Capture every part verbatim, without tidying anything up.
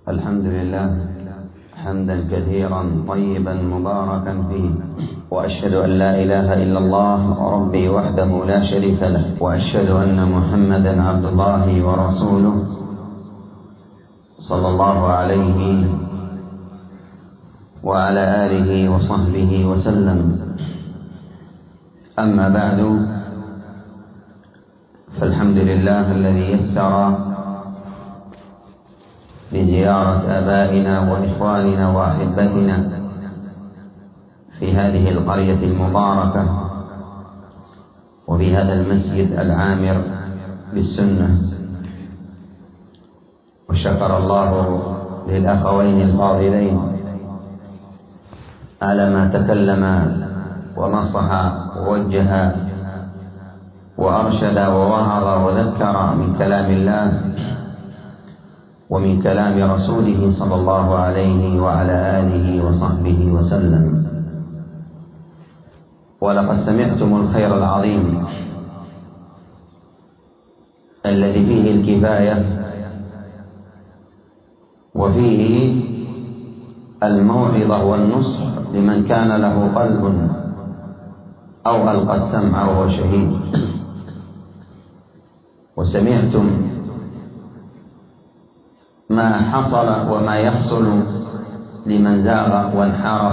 الحمد لله حمدا كثيرا طيبا مباركا فيه، وأشهد أن لا إله إلا الله ربي وحده لا شريك له، وأشهد أن محمدا عبد الله ورسوله صلى الله عليه وعلى آله وصحبه وسلم. أما بعد، فالحمد لله الذي يسر بزيارة آبائنا وإخواننا وأحبتنا في هذه القرية المباركة وبهذا المسجد العامر بالسنة، وشكر الله للأخوين الفاضلين على ما تكلم ونصح ووجه وأرشد ووعظ وذكر من كلام الله ومن كلام رسوله صلى الله عليه وعلى آله وصحبه وسلم. ولقد سمعتم الخير العظيم الذي فيه الكفاية وفيه الموعظة والنصح لمن كان له قلب أو ألقى السمع وهو شهيد. وسمعتم ما حصل وما يحصل لمن زاغ وانحرف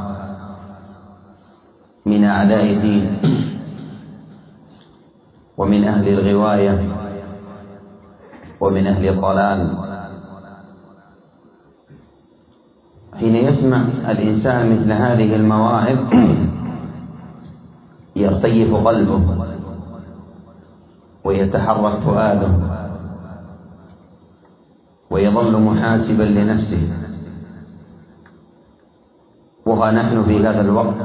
من أعداء الدين ومن أهل الغواية ومن أهل الضلال. حين يسمع الإنسان مثل هذه المواعظ يرتيف قلبه ويتحرك فؤاده ويظل محاسبا لنفسه. وها نحن في هذا الوقت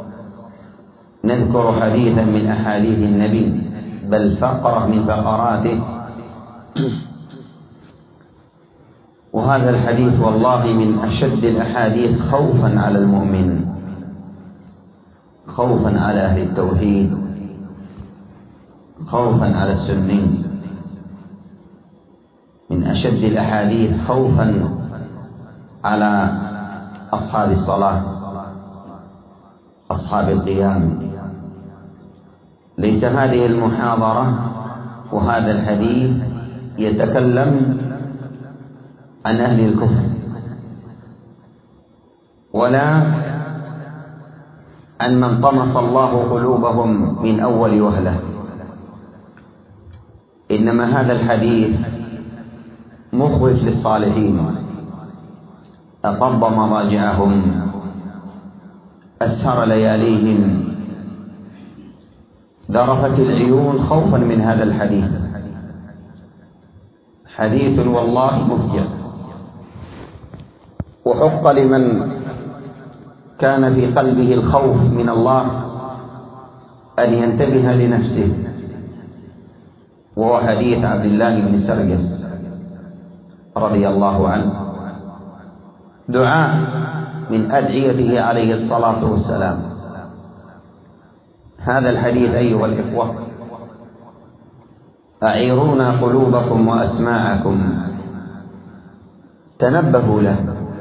نذكر حديثا من أحاديث النبي، بل فقرة من فقراته، وهذا الحديث والله من أشد الأحاديث خوفا على المؤمن، خوفا على أهل التوحيد، خوفا على السنين، من أشد الأحاديث خوفا على أصحاب الصلاة، أصحاب القيام. ليس هذه المحاضرة وهذا الحديث يتكلم عن أهل الكفر ولا عن من طمس الله قلوبهم من أول وهلة، إنما هذا الحديث مخوف للصالحين، أطب مضاجعهم، أسهر لياليهم، ذرفت العيون خوفا من هذا الحديث. حديث والله مفجع، وحق لمن كان في قلبه الخوف من الله أن ينتبه لنفسه، وهو حديث عبد الله بن سرجس رضي الله عنه، دعاء من أدعيته عليه الصلاة والسلام. هذا الحديث أيها الإخوة أعيرونا قلوبكم وأسماعكم، تنبهوا له.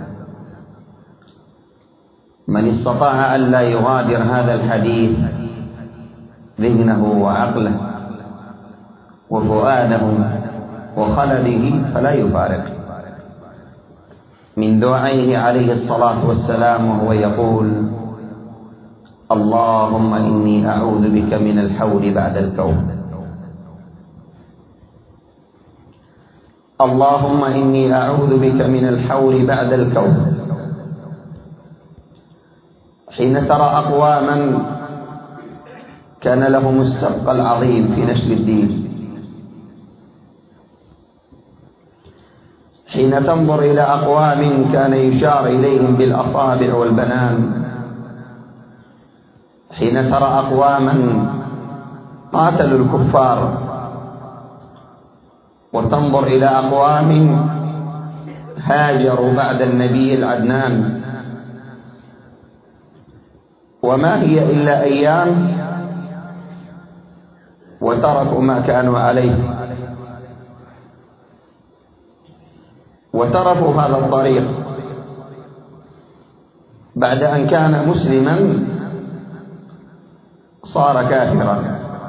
من استطاع أن لا يغادر هذا الحديث ذهنه وعقله وفؤاده وخلده فلا يفارق. من دعائه عليه الصلاة والسلام وهو يقول: اللهم إني أعوذ بك من الحول بعد الكون، اللهم إني أعوذ بك من الحول بعد الكون. حين ترى أقواما كان لهم السبق العظيم في نشر الدين، حين تنظر إلى أقوام كان يشار إليهم بالأصابع والبنان، حين ترى أقواما قاتلوا الكفار، وتنظر إلى أقوام هاجروا بعد النبي العدنان، وما هي إلا أيام وتركوا ما كانوا عليه. وتركوا هذا الطريق بعد أن كان مسلما صار كافرا،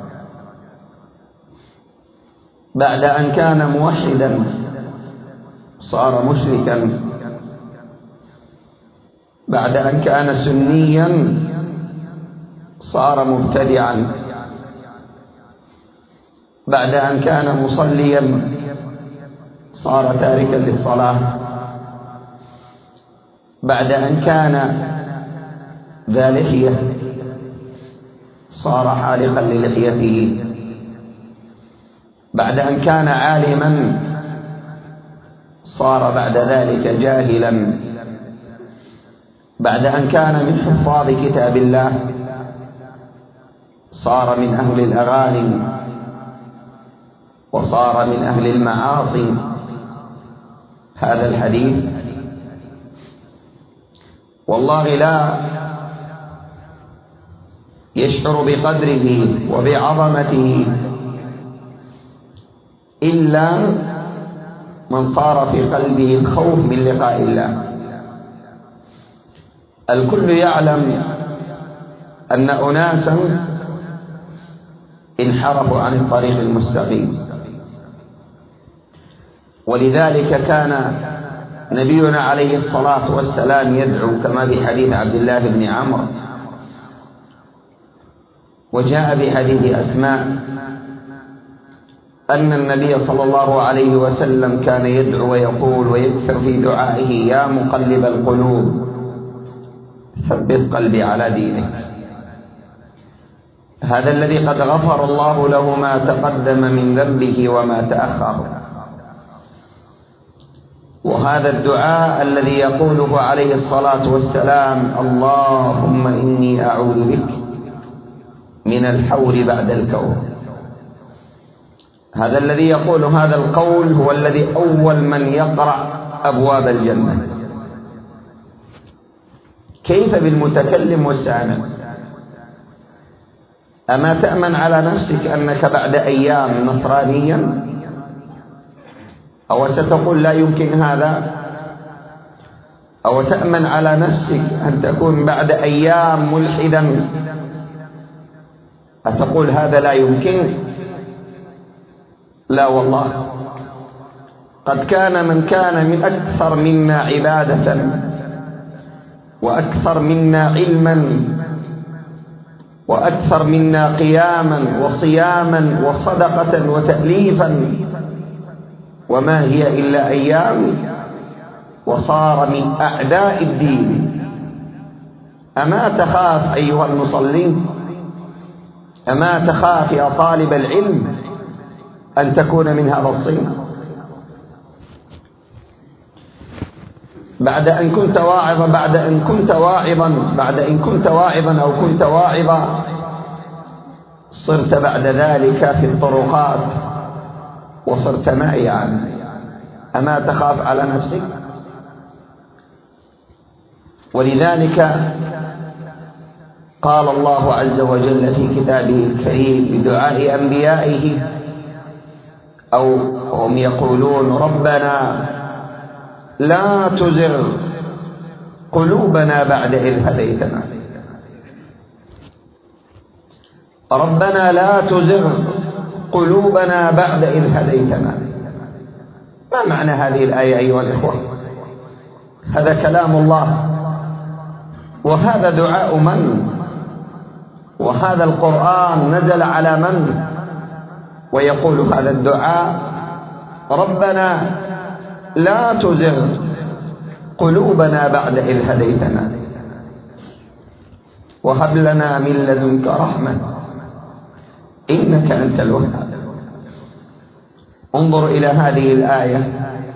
بعد أن كان موحدا صار مشركا، بعد أن كان سنيا صار مبتدعا، بعد أن كان مصليا صار تاركا للصلاة، بعد أن كان ذا لحية صار حالقا للحيته، بعد أن كان عالما صار بعد ذلك جاهلا، بعد أن كان من حفاظ كتاب الله صار من أهل الأغاني وصار من أهل المعاصي. هذا الحديث والله لا يشعر بقدره وبعظمته إلا من صار في قلبه الخوف من لقاء الله. الكل يعلم أن أناسا انحرفوا عن الطريق المستقيم، ولذلك كان نبينا عليه الصلاة والسلام يدعو كما في حديث عبد الله بن عمرو، وجاء بحديث أسماء أن النبي صلى الله عليه وسلم كان يدعو ويقول ويكثر في دعائه: يا مقلب القلوب ثبت قلبي على دينك. هذا الذي قد غفر الله له ما تقدم من ذنبه وما تأخر، وهذا الدعاء الذي يقوله عليه الصلاة والسلام: اللهم إني أعوذ بك من الحور بعد الكون. هذا الذي يقول هذا القول هو الذي أول من يقرأ أبواب الجنة. كيف بالمتكلم والسامع؟ أما تأمن على نفسك أنك بعد أيام نصرانيا؟ أو ستقول لا يمكن هذا؟ أو تأمن على نفسك أن تكون بعد أيام ملحدا؟ أتقول هذا لا يمكن؟ لا والله، قد كان من كان من أكثر منا عبادة وأكثر منا علما وأكثر منا قياما وصياما وصدقة وتأليفا، وما هي إلا أيام، وصار من أعداء الدين. أما تخاف أيها المصلين؟ أما تخاف يا طالب العلم أن تكون من هذا الصنف؟ بعد أن كنت واعظا بعد أن كنت واعظا بعد أن كنت واعظا أو كنت واعظا صرت بعد ذلك في الطرقات وصرت مائعا. أما تخاف على نفسك؟ ولذلك قال الله عز وجل في كتابه الكريم بدعاء أنبيائه، أو هم يقولون: ربنا لا تزغ قلوبنا بعد إذ هديتنا. ربنا لا تزغ قلوبنا بعد إذ هديتنا. ما معنى هذه الآية أيها الإخوة؟ هذا كلام الله، وهذا دعاء من؟ وهذا القرآن نزل على من؟ ويقول هذا الدعاء: ربنا لا تزغ قلوبنا بعد إذ هديتنا وهب لنا من لدنك رحمة إنك أنت الوهاب. انظر إلى هذه الآية،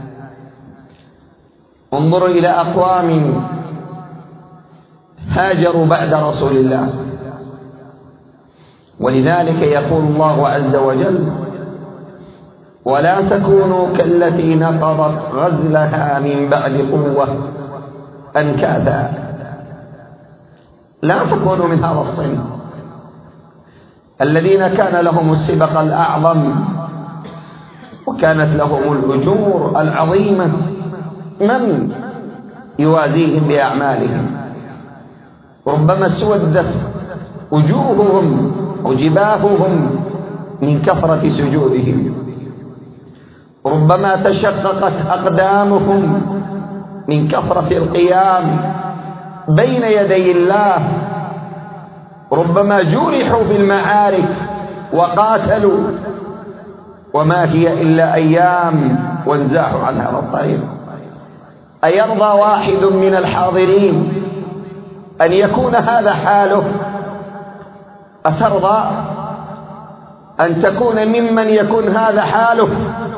انظر إلى أقوام هاجروا بعد رسول الله. ولذلك يقول الله عز وجل: ولا تكونوا كالتي نقضت غزلها من بعد قوة أنكاثا. لا تكونوا من هذا الصنف الذين كان لهم السبق الأعظم وكانت لهم الأجور العظيمة من يوازيهم بأعمالهم. ربما اسودت وجوههم وجباههم من كثرة سجودهم، ربما تشققت أقدامهم من كثرة القيام بين يدي الله، ربما جرحوا في المعارك وقاتلوا، وما هي إلا أيام وانزاحوا عن هذا الطريق. أيرضى واحد من الحاضرين أن يكون هذا حاله؟ أترضى أن تكون ممن يكون هذا حاله؟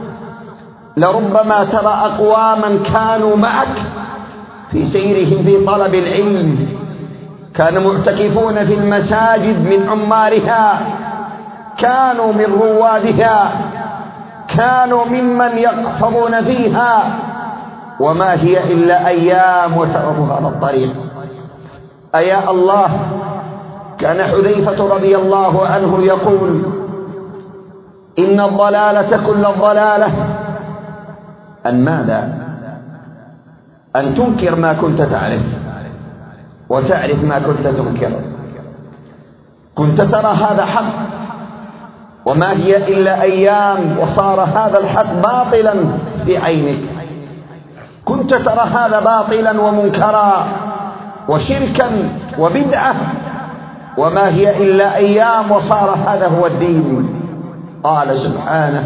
لربما ترى أقواما كانوا معك في سيرهم في طلب العلم، كانوا معتكفون في المساجد من عمارها، كانوا من روادها، كانوا ممن يقفضون فيها، وما هي إلا أيام وتركوا هذا الطريق. أيا الله، كان حذيفة رضي الله عنه يقول: إن الضلالة كل الضلالة أن ماذا؟ أن تنكر ما كنت تعرف وتعرف ما كنت تنكر. كنت ترى هذا حق وما هي إلا أيام وصار هذا الحق باطلا في عينك. كنت ترى هذا باطلا ومنكرا وشركا وبدعة وما هي إلا أيام وصار هذا هو الدين. قال سبحانه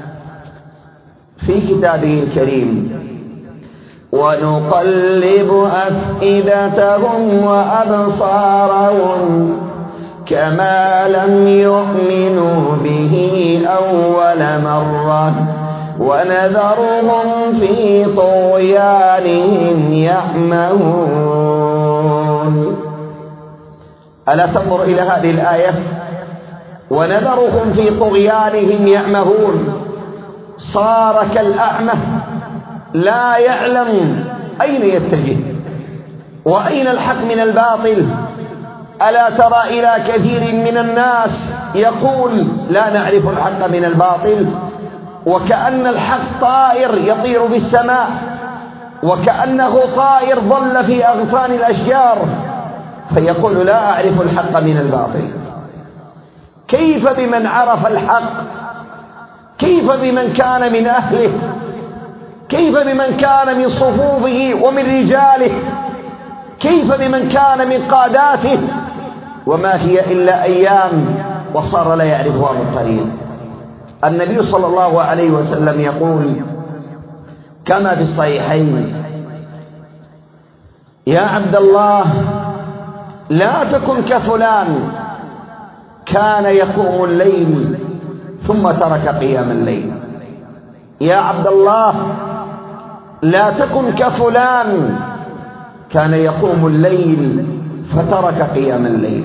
في كتابه الكريم: ونقلب أفئدتهم وأبصارهم كما لم يؤمنوا به أول مرة ونذرهم في طغيانهم يعمهون. ألا تنظر إلى هذه الآية؟ ونذرهم في طغيانهم يعمهون. صار كالأعمى لا يعلم أين يتجه وأين الحق من الباطل. ألا ترى إلى كثير من الناس يقول لا نعرف الحق من الباطل، وكأن الحق طائر يطير في السماء، وكأنه طائر ظل في أغصان الأشجار، فيقول لا أعرف الحق من الباطل. كيف بمن عرف الحق؟ كيف بمن كان من أهله؟ كيف بمن كان من صفوفه ومن رجاله؟ كيف بمن كان من قاداته؟ وما هي إلا أيام وصار لا يعرف هذا الطريق. النبي صلى الله عليه وسلم يقول كما في الصحيحين: يا عبد الله لا تكن كفلان كان يقوم الليل ثم ترك قيام الليل. يا عبد الله لا تكن كفلان كان يقوم الليل فترك قيام الليل.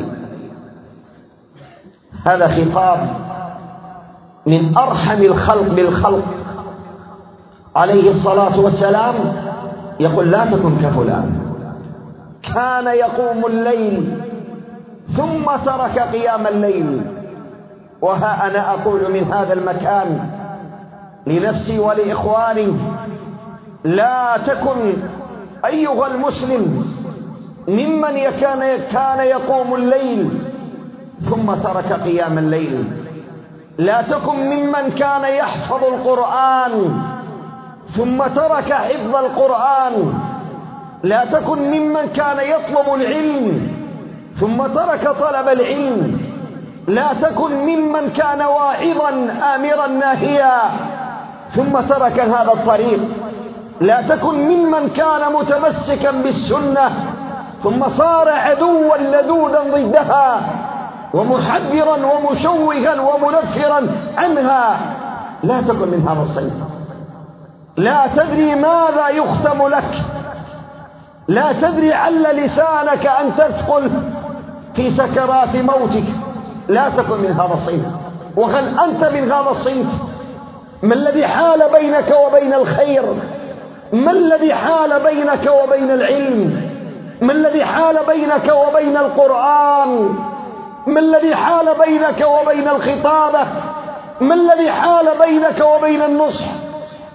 هذا خطاب من أرحم الخلق بالخلق عليه الصلاة والسلام، يقول لا تكن كفلان كان يقوم الليل ثم ترك قيام الليل. وها أنا أقول من هذا المكان لنفسي ولإخواني: لا تكن أيها المسلم ممن كان يقوم الليل ثم ترك قيام الليل. لا تكن ممن كان يحفظ القرآن ثم ترك حفظ القرآن. لا تكن ممن كان يطلب العلم ثم ترك طلب العلم. لا تكن ممن كان واعظا آمرا ناهيا ثم ترك هذا الطريق. لا تكن ممن كان متمسكا بالسنة ثم صار عدوا لدودا ضدها ومحذرا ومشوها ومنفرا عنها. لا تكن من هذا الصنف. لا تدري ماذا يختم لك، لا تدري عل لسانك أن تثقل في سكرات موتك. لا تكن من هذا الصنف. وهل أنت من هذا الصنف؟ ما الذي حال بينك وبين الخير؟ ما الذي حال بينك وبين العلم؟ ما الذي حال بينك وبين القرآن؟ ما الذي حال بينك وبين الخطابة؟ ما الذي حال بينك وبين النصح؟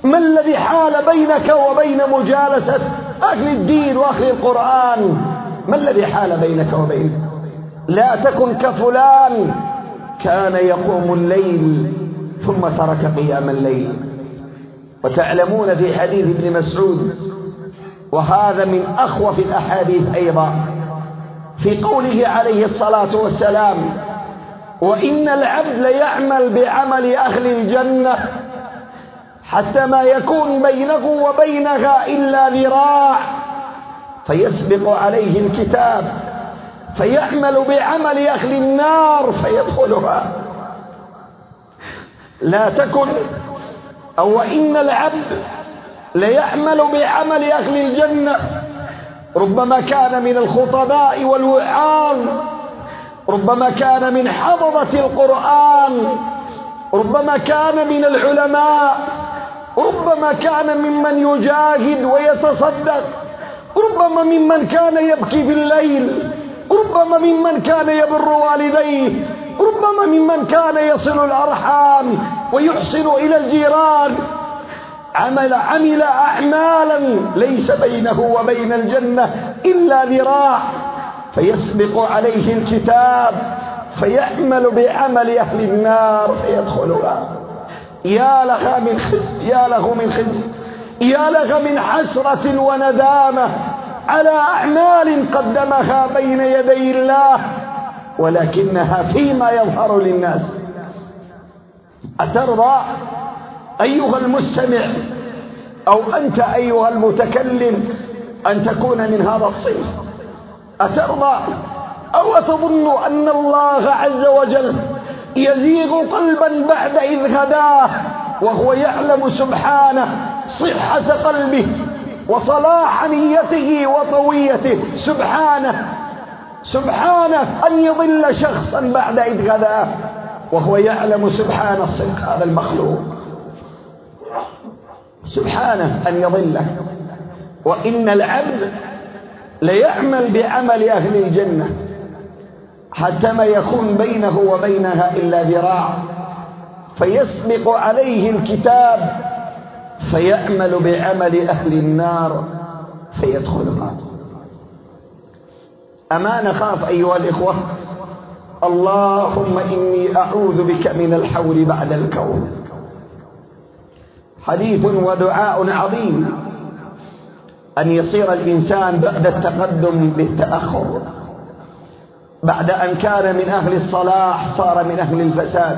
ما الذي حال بينك وبين مجالسة أهل الدين وأهل القرآن؟ ما الذي حال بينك وبينه؟ لا تكن كفلان كان يقوم الليل ثم ترك قيام الليل. وتعلمون في حديث ابن مسعود، وهذا من أخوف الأحاديث أيضا، في قوله عليه الصلاة والسلام: وإن العبد ليعمل بعمل أهل الجنة حتى ما يكون بينه وبينها إلا ذراع، فيسبق عليه الكتاب فيعمل بعمل أهل النار فيدخلها. لا تكن أو إن العبد ليعمل بعمل أهل الجنة، ربما كان من الخطباء والوعاظ، ربما كان من حفظة القرآن، ربما كان من العلماء، ربما كان ممن يجاهد ويتصدق، ربما ممن كان يبكي في الليل، ربما ممن كان يبر والديه، ربما ممن كان يصل الأرحام ويحسن إلى الجيران. عمل عمل أعمالا ليس بينه وبين الجنة إلا ذراع، فيسبق عليه الكتاب فيعمل بعمل أهل النار فيدخلها. يا لها من خزي، يا له من خزي، يا لها من حسرة وندامة على أعمال قدمها بين يدي الله ولكنها فيما يظهر للناس. أترضى أيها المستمع أو أنت أيها المتكلم أن تكون من هذا الصنف؟ أترضى أو أتظن أن الله عز وجل يزيغ قلبا بعد إذ هداه وهو يعلم سبحانه صحة قلبه وصلاح نيته وطويته؟ سبحانه سبحانه أن يضل شخصا بعد إذ هداه وهو يعلم سبحانه صدق هذا المخلوق. سبحانه أن يضله. وإن العبد ليعمل بعمل أهل الجنة حتى ما يكون بينه وبينها إلا ذراع، فيسبق عليه الكتاب فيعمل بعمل أهل النار فيدخلها. أما نخاف أيها الإخوة؟ اللهم إني أعوذ بك من الحول بعد الكون. حديث ودعاء عظيم أن يصير الإنسان بعد التقدم بالتأخر، بعد أن كان من أهل الصلاح صار من أهل الفساد.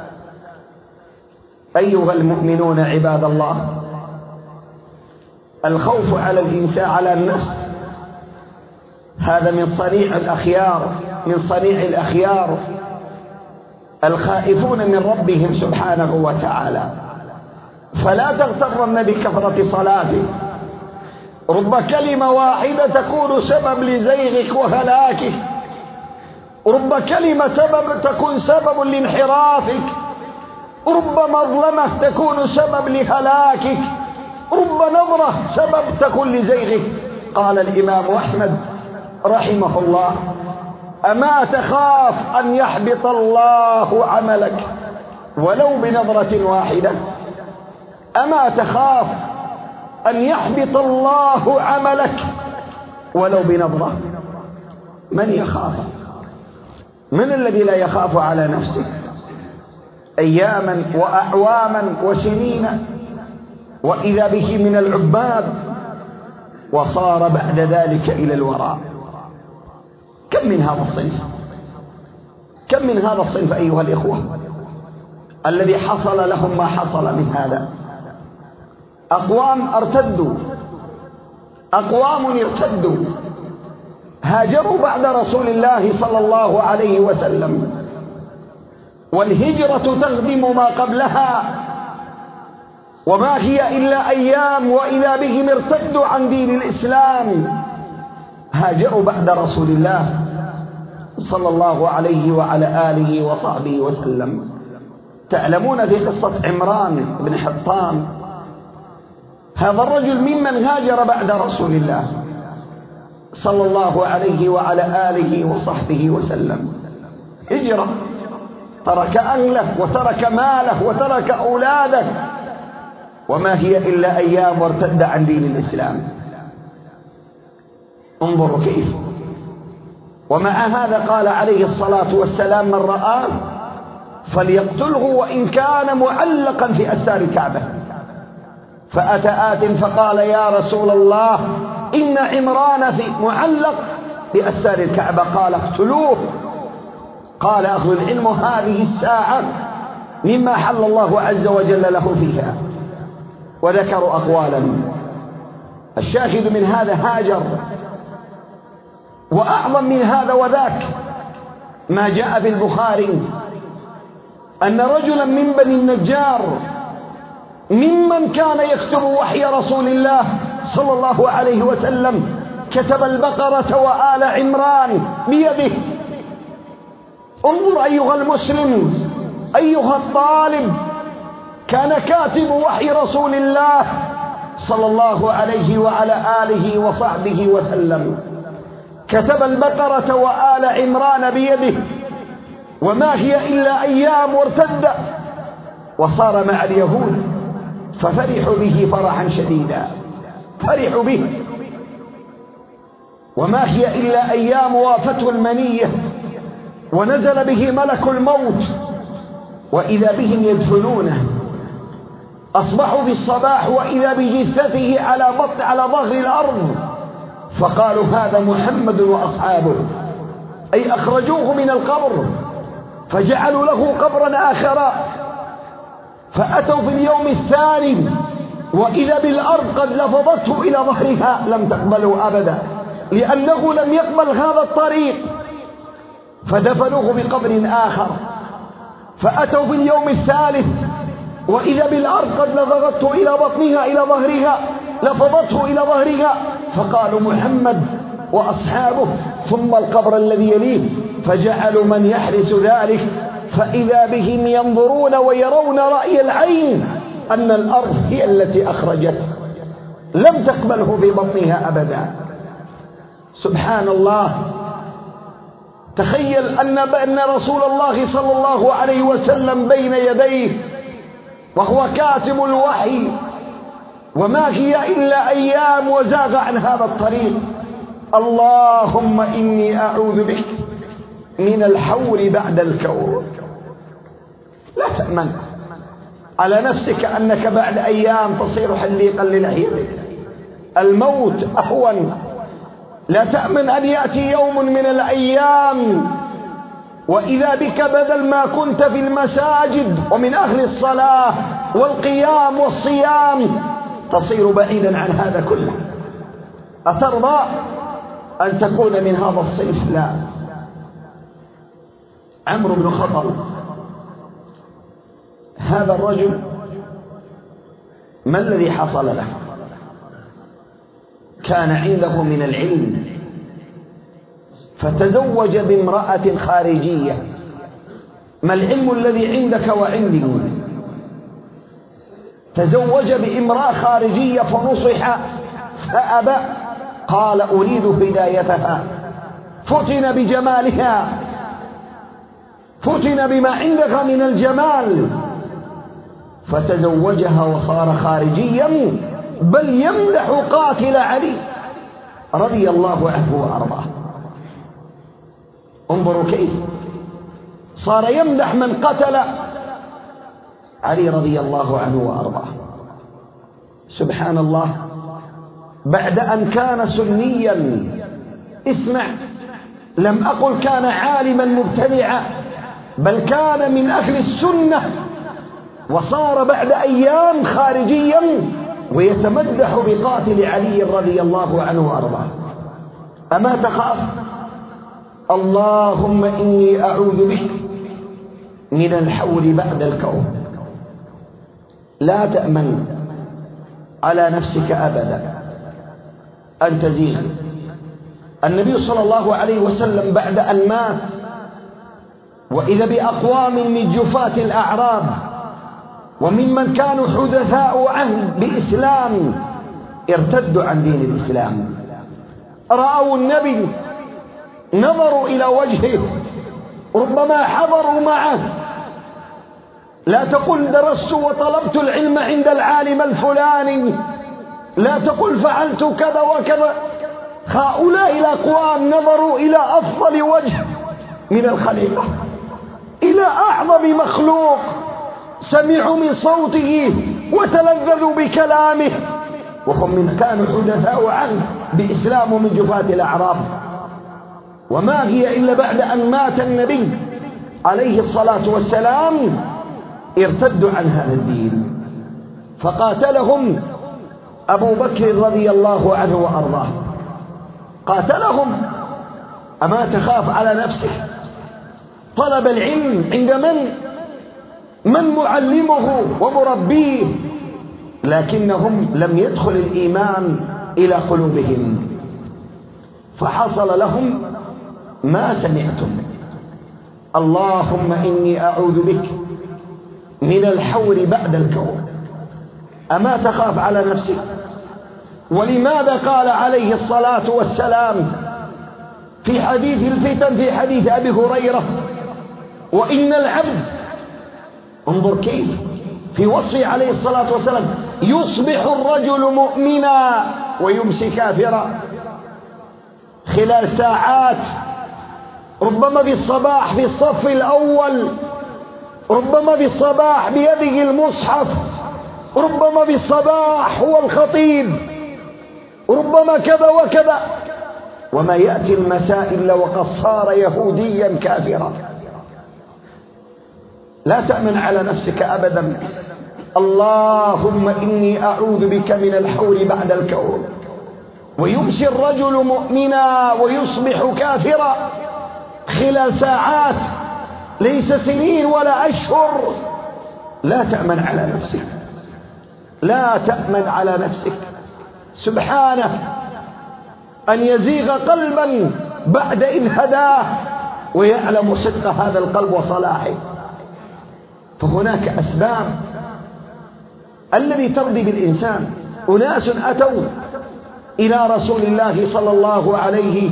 أيها المؤمنون عباد الله، الخوف على الإنسان على النفس هذا من صنيع الأخيار، من صنيع الأخيار الخائفون من ربهم سبحانه وتعالى. فلا تغترن بكثرة صلاته، رب كلمة واحدة تكون سبب لزيغك وهلاكك، رب كلمة سبب تكون سبب لانحرافك، رب مظلمة تكون سبب لهلاكك، رب نظرة سبب تكون لزيغك. قال الإمام أحمد رحمه الله: أما تخاف أن يحبط الله عملك ولو بنظرة واحدة؟ أما تخاف أن يحبط الله عملك ولو بنظرة؟ من يخاف؟ من الذي لا يخاف على نفسه؟ أياما وأعواما وسنين وإذا به من العباد وصار بعد ذلك إلى الوراء. كم من هذا الصنف، كم من هذا الصنف أيها الإخوة الذي حصل لهم ما حصل من هذا. أقوام ارتدوا، أقوام ارتدوا هاجروا بعد رسول الله صلى الله عليه وسلم، والهجرة تخدم ما قبلها، وما هي إلا أيام وإذا بهم ارتدوا عن دين الإسلام. هاجروا بعد رسول الله صلى الله عليه وعلى آله وصحبه وسلم. تعلمون في قصة عمران بن حطان، هذا الرجل ممن هاجر بعد رسول الله صلى الله عليه وعلى آله وصحبه وسلم. هجرة، ترك أهله وترك ماله وترك أولاده وما هي إلا أيام وارتد عن دين الإسلام. انظروا كيف. ومع هذا قال عليه الصلاة والسلام: من رآه فليقتله وإن كان معلقا في أستار الكعبة. فأتى آت فقال: يا رسول الله، إن عمران في معلق في أستار الكعبة. قال: اقتلوه. قال أهل العلم: هذه الساعة مما حل الله عز وجل له فيها. وذكروا أقوالا. الشاهد من هذا هاجر. وأعظم من هذا وذاك ما جاء في البخاري أن رجلا من بني النجار ممن كان يكتب وحي رسول الله صلى الله عليه وسلم كتب البقرة وآل عمران بيده. انظر أيها المسلم، أيها الطالب، كان كاتب وحي رسول الله صلى الله عليه وعلى آله وصحبه وسلم كتب البقرة وآل عمران بيده، وما هي إلا أيام وارتد وصار مع اليهود، ففرحوا به فرحا شديدا، فرحوا به. وما هي إلا أيام وافته المنية ونزل به ملك الموت، وإذا بهم يدفنونه. أصبحوا في الصباح وإذا بجثته على بطن على ظهر الأرض، فقالوا: هذا محمد وأصحابه، أي أخرجوه من القبر فجعلوا له قبرا آخر. فأتوا في اليوم الثاني وإذا بالأرض قد لفظته إلى ظهرها، لم تقبلوا أبدا، لأنه لم يقبل هذا الطريق، فدفنوه بقبر آخر. فأتوا في اليوم الثالث وإذا بالأرض قد لفظته إلى بطنها إلى ظهرها، لفظته إلى ظهرها، فقالوا: محمد وأصحابه، ثم القبر الذي يليه، فجعلوا من يحرس ذلك، فإذا بهم ينظرون ويرون رأي العين أن الأرض هي التي أخرجته، لم تقبله في بطنها أبدا. سبحان الله. تخيل أن أن رسول الله صلى الله عليه وسلم بين يديه وهو كاتب الوحي، وما هي إلا أيام وزاغ عن هذا الطريق. اللهم إني أعوذ بك من الحور بعد الكور. لا تأمن على نفسك أنك بعد أيام تصير حليقا للحيتك، الموت أهون. لا تأمن أن يأتي يوم من الأيام وإذا بك بدل ما كنت في المساجد ومن أهل الصلاة والقيام والصيام تصير بعيدا عن هذا كله. أترضى أن تكون من هذا الصنف؟ لا. عمرو بن خطل، هذا الرجل ما الذي حصل له؟ كان عنده من العلم فتزوج بامرأة خارجية. ما العلم الذي عندك وعندي؟ تزوج بامرأة خارجية فنصح فأبى، قال: أريد هدايتها. فتن بجمالها، فتن بما عندك من الجمال، فتزوجها وصار خارجيا، بل يمدح قاتل علي رضي الله عنه وأرضاه. انظروا كيف صار يمدح من قتل علي رضي الله عنه وأرضاه. سبحان الله. بعد أن كان سنيا، اسمع، لم أقل كان عالما مبتدعا، بل كان من أهل السنة، وصار بعد أيام خارجيا ويتمدح بقاتل علي رضي الله عنه وأرضاه. أما تخاف؟ اللهم إني أعوذ بك من الحور بعد الكون. لا تأمن على نفسك أبدا أن تزيغ. النبي صلى الله عليه وسلم بعد أن مات وإذا بأقوام من جفاة الأعراب وممن كانوا حدثاء عهد بإسلام ارتدوا عن دين الإسلام، رأوا النبي، نظروا إلى وجهه، ربما حضروا معه، لا تقل درست وطلبت العلم عند العالم الفلاني، لا تقل فعلت كذا وكذا. هؤلاء الأقوام نظروا إلى أفضل وجه من الخليقة، إلى أعظم مخلوق، سمعوا من صوته وتلذذوا بكلامه، وهم من كانوا حدثاء عنه بإسلام من جفاة الأعراب. وما هي إلا بعد أن مات النبي عليه الصلاة والسلام ارتدوا عن هذا الدين، فقاتلهم أبو بكر رضي الله عنه وأرضاه، قاتلهم. أما تخاف على نفسك؟ طلب العلم عند من؟ من معلمه ومربيه، لكنهم لم يدخل الإيمان إلى قلوبهم، فحصل لهم ما سمعتم. اللهم إني أعوذ بك من الحور بعد الكون. أما تخاف على نفسك؟ ولماذا قال عليه الصلاة والسلام في حديث الفتن، في حديث أبي هريرة: وإن العبد، انظر كيف في وصفه عليه الصلاة والسلام، يصبح الرجل مؤمنا ويمسي كافرا خلال ساعات، ربما بالصباح في الصف الأول، ربما بالصباح بيده المصحف، ربما بالصباح هو الخطيب، ربما كذا وكذا، وما يأتي المساء إلا وقد صار يهوديا كافرا. لا تأمن على نفسك أبدا. اللهم إني أعوذ بك من الحور بعد الكون. ويمسي الرجل مؤمنا ويصبح كافرا خلال ساعات، ليس سنين ولا أشهر. لا تأمن على نفسك، لا تأمن على نفسك. سبحانه أن يزيغ قلبا بعد إذ هداه ويعلم صدق هذا القلب وصلاحه. فهناك أسباب الذي ترضي بالإنسان. أناس أتوا إلى رسول الله صلى الله عليه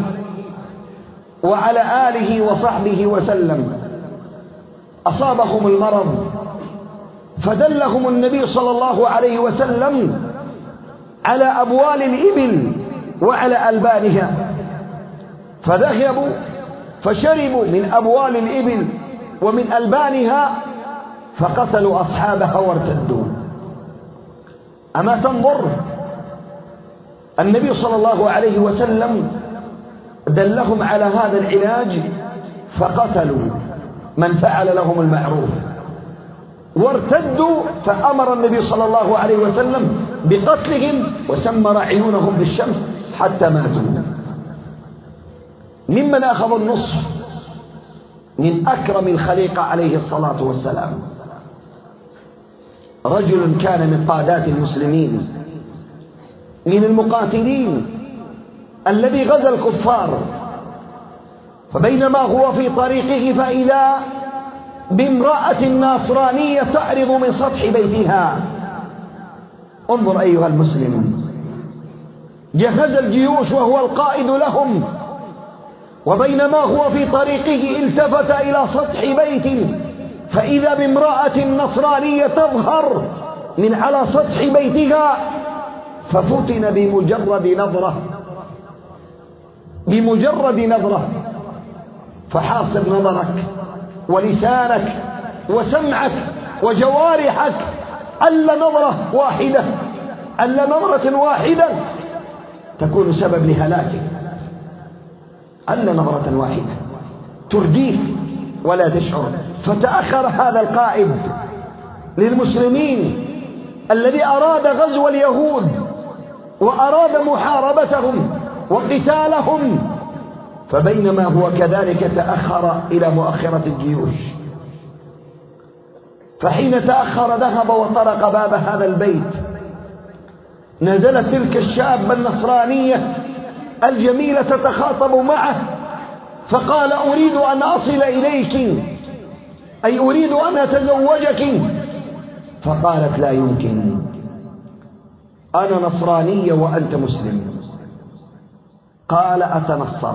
وعلى آله وصحبه وسلم، أصابهم المرض، فدلهم النبي صلى الله عليه وسلم على أبوال الإبل وعلى ألبانها، فذهبوا فشربوا من أبوال الإبل ومن ألبانها، فقتلوا أصحابها وارتدوا. أما تنظر، النبي صلى الله عليه وسلم دلهم على هذا العلاج، فقتلوا من فعل لهم المعروف وارتدوا، فأمر النبي صلى الله عليه وسلم بقتلهم وسمر عيونهم بالشمس حتى ماتوا. ممن أخذ النصح من أكرم الخليقة عليه الصلاة والسلام رجل كان من قادات المسلمين، من المقاتلين الذي غزا الكفار، فبينما هو في طريقه فإذا بامرأة ناصرانية تعرض من سطح بيتها. انظر أيها المسلم، جهز الجيوش وهو القائد لهم، وبينما هو في طريقه التفت إلى سطح بيت فإذا بامرأة نصرانية تظهر من على سطح بيتها، ففتن بمجرد نظرة، بمجرد نظرة. فحاصر نظرك ولسانك وسمعك وجوارحك، ألا نظرة واحدة، ألا نظرة واحدة تكون سبب لهلاكك، ألا نظرة واحدة ترديك ولا تشعر. فتأخر هذا القائد للمسلمين الذي أراد غزو اليهود وأراد محاربتهم وقتالهم، فبينما هو كذلك تأخر إلى مؤخرة الجيوش. فحين تأخر ذهب وطرق باب هذا البيت، نزلت تلك الشابة النصرانية الجميلة تتخاطب معه، فقال: أريد أن أصل إليك، أي أريد أن أتزوجك. فقالت: لا يمكن، أنا نصرانية وأنت مسلم. قال: أتنصر؟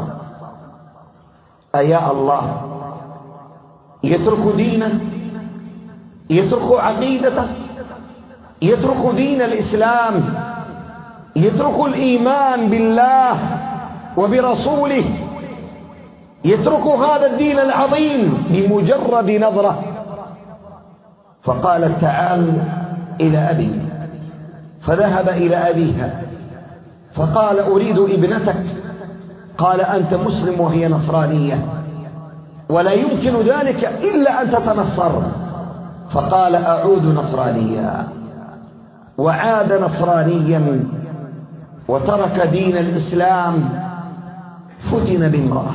أيا الله، يترك دينه يترك عقيدته، يترك دين الإسلام، يترك الإيمان بالله وبرسوله، يترك هذا الدين العظيم بمجرد نظرة. فقالت تعال إلى أبي، فذهب إلى أبيها فقال أريد ابنتك. قال أنت مسلم وهي نصرانية، ولا يمكن ذلك إلا أن تتنصر. فقال أعود نصرانيا، وعاد نصرانيا وترك دين الإسلام. فتن بامرأة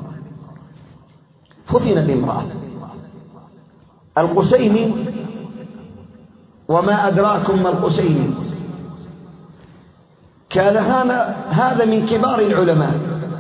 فتن بامرأة القسيمي. وما أدراكم ما القسيمي؟ كان هذا من كبار العلماء،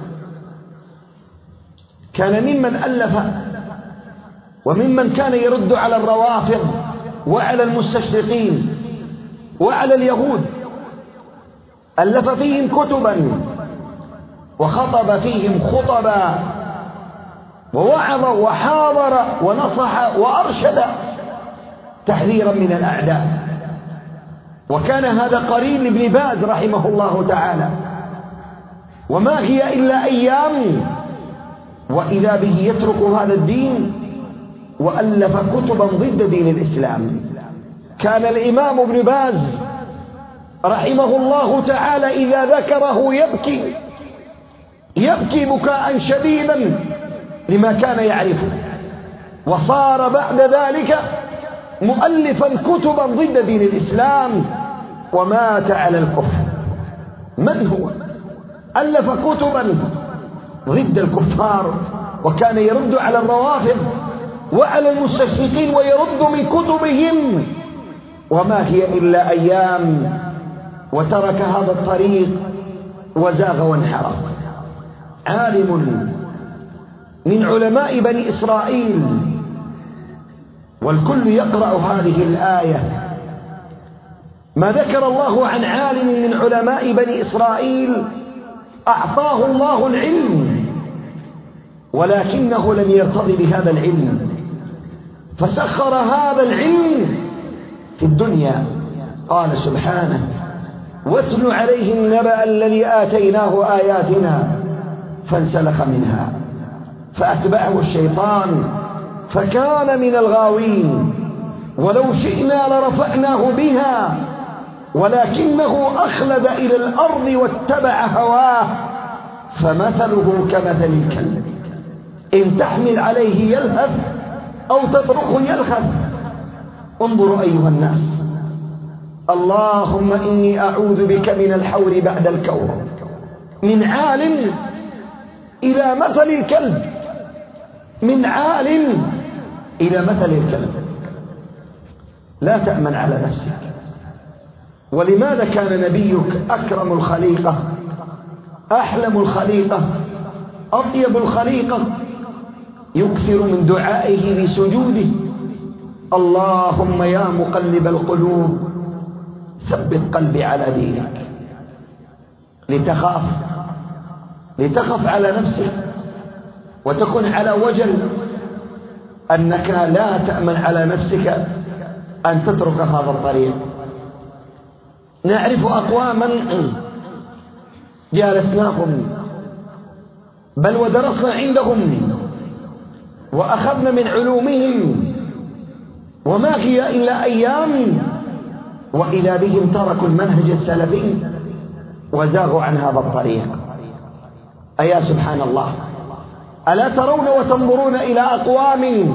كان ممن ألف وممن كان يرد على الروافض وعلى المستشرقين وعلى اليهود. ألف فيهم كتبا وخطب فيهم خطبا ووعظ وحاضر ونصح وأرشد تحذيرا من الأعداء. وكان هذا قرين لابن باز رحمه الله تعالى. وما هي إلا أيام وإذا به يترك هذا الدين وألف كتبا ضد دين الإسلام. كان الإمام ابن باز رحمه الله تعالى إذا ذكره يبكي يبكي بكاء شديدا لما كان يعرفه، وصار بعد ذلك مؤلفا كتبا ضد دين الإسلام ومات على الكفر. من هو؟ ألف كتبا ضد الكفار، وكان يرد على الروافض وعلى المستشرقين ويرد من كتبهم. وما هي إلا أيام وترك هذا الطريق وزاغ وانحرف. عالم من علماء بني إسرائيل، والكل يقرأ هذه الآية. ما ذكر الله عن عالم من علماء بني إسرائيل أعطاه الله العلم، ولكنه لم يرتضي بهذا العلم، فسخر هذا العلم في الدنيا. قال سبحانه: واتل عليهم نبأ الذي آتيناه آياتنا فانسلخ منها فأتبعه الشيطان فكان من الغاوين. ولو شئنا لرفعناه بها ولكنه أخلد إلى الأرض واتبع هواه فمثله كمثل الكلب إن تحمل عليه يلهث أو تتركه يلخث. انظروا أيها الناس، اللهم إني أعوذ بك من الحور بعد الكور، من عالم إلى مثل الكلب، من عالم إلى مثل الكلب. لا تأمن على نفسك. ولماذا كان نبيك أكرم الخليقة، أحلم الخليقة، أطيب الخليقة، يكثر من دعائه بسجوده: اللهم يا مقلب القلوب ثبت قلبي على دينك. لتخاف لتخف على نفسك وتكون على وجل أنك لا تأمن على نفسك أن تترك هذا الطريق. نعرف أقواما جالسناهم بل ودرسنا عندهم وأخذنا من علومهم، وما هي إلا أيام وإذا بهم تركوا المنهج السلفي وزاغوا عن هذا الطريق. أيا سبحان الله، ألا ترون وتنظرون إلى أقوام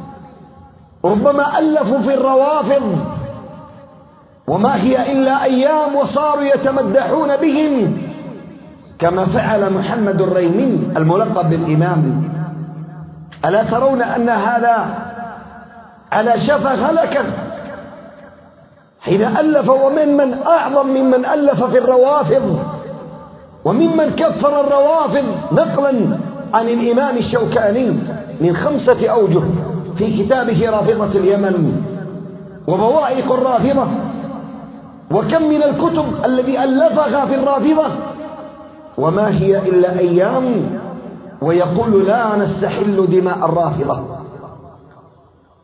ربما ألفوا في الروافض وما هي إلا أيام وصاروا يتمدحون بهم كما فعل محمد الريمي الملقب بالإمام. ألا ترون أن هذا على شفا هلكة حين ألف، ومن من أعظم ممن ألف في الروافض وممن كفر الروافض نقلا عن الإمام الشوكاني من خمسة أوجه في كتابه رافضة اليمن وبوائق الرافضة. وكم من الكتب الذي ألفها في الرافضة وما هي إلا أيام ويقول لا نستحل دماء الرافضة.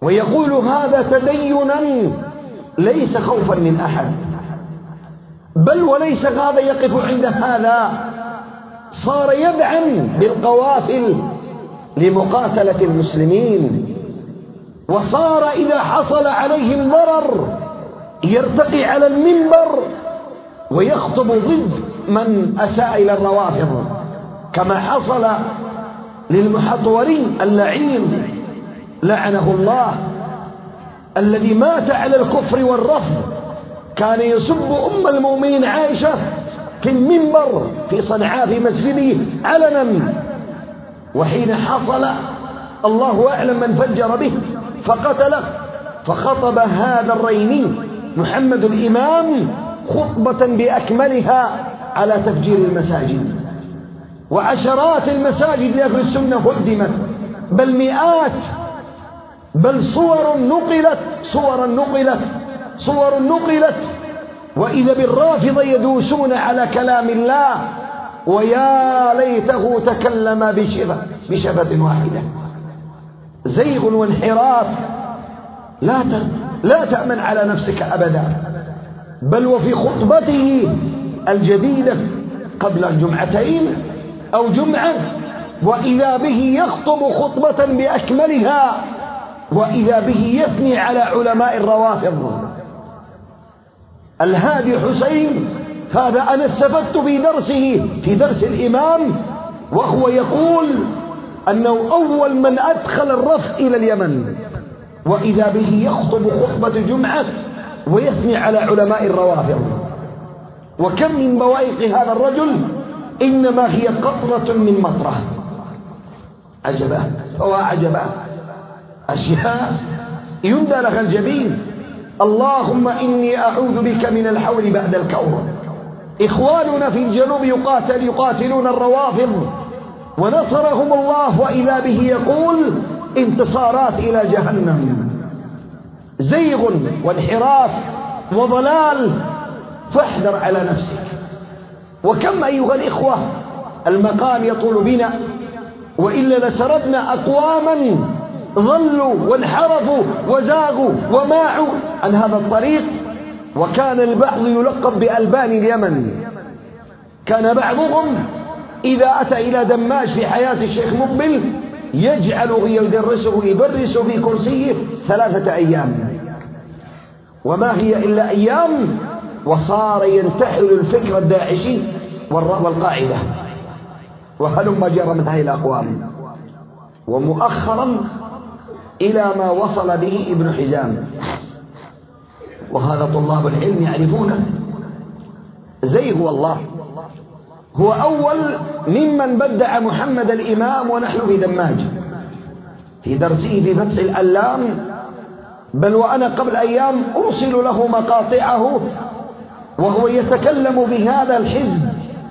ويقول هذا تدينا ليس خوفا من أحد، بل وليس هذا يقف عند هذا، صار يدعم بالقوافل لمقاتلة المسلمين، وصار إذا حصل عليهم ضرر يرتقي على المنبر ويخطب ضد من أساء إلى الروافض، كما حصل للمحطوري اللعين لعنه الله الذي مات على الكفر والرفض، كان يسب أم المؤمنين عائشة في المنبر في صنعاء في مسجده علنا، وحين حصل الله أعلم من فجر به فقتله، فخطب هذا الريني محمد الإمام خطبة بأكملها على تفجير المساجد، وعشرات المساجد لأهل السنة هدمت، بل مئات، بل صور نقلت صور نقلت صور نقلت وإذا بالرافضة يدوسون على كلام الله، ويا ليته تكلم بشفة بشفة واحدة. زيغ وانحراف لا لا تأمن على نفسك أبدا. بل وفي خطبته الجديدة قبل الجمعتين أو جمعة وإذا به يخطب خطبة بأكملها، وإذا به يثني على علماء الروافض. الهادي حسين هذا أنا استفدت في درسه في درس الإمام، وهو يقول أنه أول من أدخل الرفض إلى اليمن، وإذا به يخطب خطبة جمعة ويثني على علماء الروافض. وكم من بوائق هذا الرجل إنما هي قطرة من مطرة. عجبا وعجبا، أشياء يندى لها الجبين. اللهم إني أعوذ بك من الحول بعد الكور. إخواننا في الجنوب يقاتل يقاتلون الروافض ونصرهم الله، وإذا به يقول انتصارات إلى جهنم. زيغ وانحراف وضلال، فاحذر على نفسك. وكم أيها الإخوة المقام يطول بنا، وإلا لسردنا أقواما ضلوا وانحرفوا وزاغوا وماعوا عن هذا الطريق. وكان البعض يلقب بألبان اليمن. كان بعضهم إذا أتى إلى دماج في حياة الشيخ مقبل يجعله يدرسه يدرس في كرسيه ثلاثة أيام، وما هي إلا أيام، وصار ينتحل الفكر الداعشي والقاعدة، وهلم جرى من هذه الأقوام. ومؤخرا إلى ما وصل به ابن حزام، وهذا طلاب العلم يعرفونه. زيغ والله، هو أول ممن بدع محمد الإمام ونحن في دماج في درسه في فتح الألام. بل وأنا قبل أيام أرسل له مقاطعه وهو يتكلم بهذا الحزب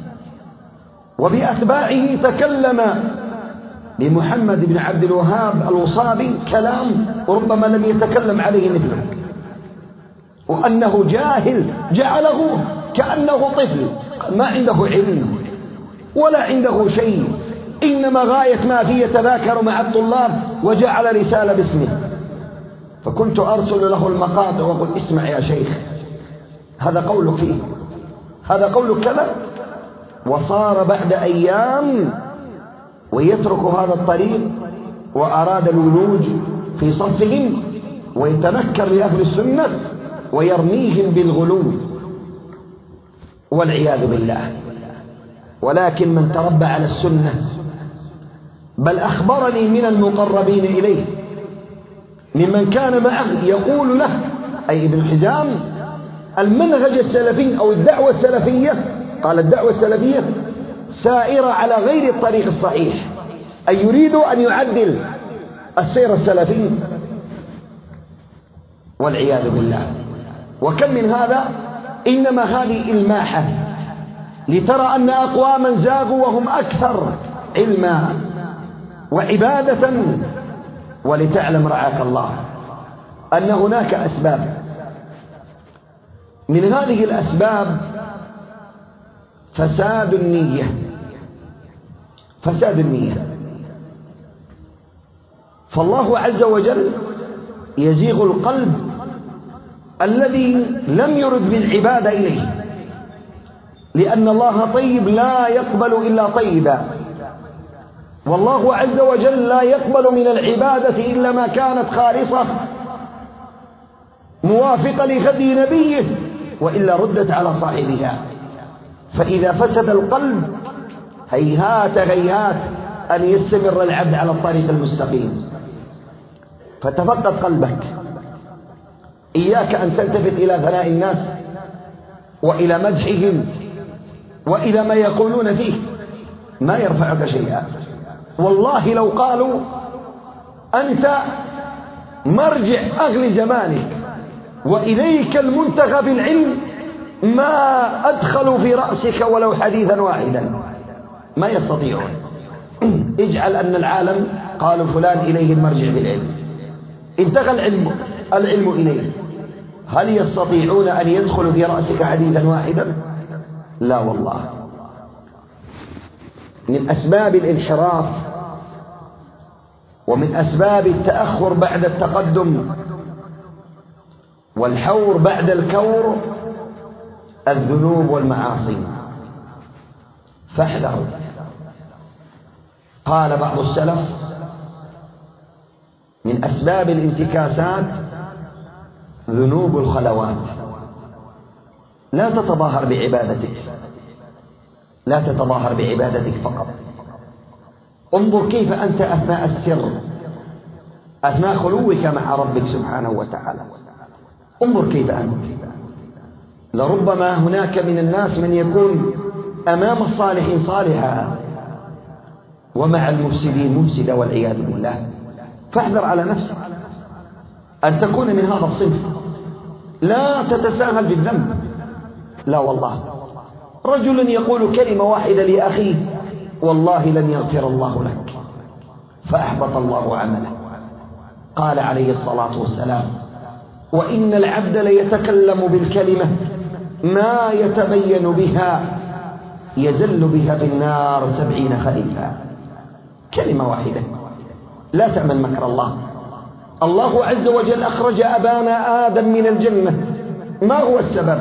وبأتباعه. تكلم بمحمد بن عبد الوهاب الوصابي كلام ربما لم يتكلم عليه مثله، وأنه جاهل، جعله كأنه طفل ما عنده علم ولا عنده شيء، إنما غاية ما فيه يتذاكر مع الطلاب، وجعل رسالة باسمه. فكنت أرسل له المقاطع وأقول اسمع يا شيخ، هذا قولك فيه، هذا قولك كذا. وصار بعد أيام ويترك هذا الطريق، وأراد الولوج في صفهم ويتنكر لأهل السنة ويرميهم بالغلو والعياذ بالله. ولكن من تربى على السنة، بل أخبرني من المقربين إليه ممن كان معه يقول له أي ابن حزام المنهج السلفي أو الدعوة السلفية، قال الدعوة السلفية سائرة على غير الطريق الصحيح، أي يريد أن يعدل السير السلفي والعياذ بالله. وكم من هذا، إنما هذه إلماحة لترى أن أقواما زاغوا وهم أكثر علما وعبادة، ولتعلم رعاك الله أن هناك أسباب. من هذه الأسباب فساد النية، فساد النية. فالله عز وجل يزيغ القلب الذي لم يرد بالعبادة إليه، لأن الله طيب لا يقبل إلا طيبا، والله عز وجل لا يقبل من العبادة إلا ما كانت خالصة موافقة لهدي نبيه، وإلا ردت على صاحبها. فإذا فسد القلب هيهات غيهات أن يستمر العبد على الطريق المستقيم. فتفقد قلبك، إياك أن تلتفت إلى ثناء الناس وإلى مدحهم وإلى ما يقولون فيه، ما يرفعك شيئا. والله لو قالوا أنت مرجع أغل زمانك وإليك المنتهى بالعلم ما أدخلوا في رأسك ولو حديثا واحدا، ما يستطيعون. اجعل أن العالم قالوا فلان إليه المرجع بالعلم، انتهى العلم العلم إليه، هل يستطيعون أن يدخلوا في رأسك حديثا واحدا؟ لا والله. من أسباب الانحراف ومن أسباب التأخر بعد التقدم والحور بعد الكور الذنوب والمعاصي، فاحذروا. قال بعض السلف من أسباب الانتكاسات ذنوب الخلوات. لا تتظاهر بعبادتك، لا تتظاهر بعبادتك فقط، انظر كيف أنت أثناء السر، أثناء خلوك مع ربك سبحانه وتعالى، انظر كيف أنت. لربما هناك من الناس من يكون أمام الصالحين صالحا ومع المفسدين مفسدا والعياذ بالله. فاحذر على نفسك أن تكون من هذا الصنف، لا تتساهل بالذنب. لا والله، رجل يقول كلمة واحدة لأخيه والله لن يغفر الله لك، فأحبط الله عمله. قال عليه الصلاة والسلام: وإن العبد ليتكلم بالكلمة ما يتبين بها يزل بها في النار سبعين خريفا. كلمة واحدة، لا تأمن مكر الله. الله عز وجل أخرج أبانا آدم من الجنة، ما هو السبب؟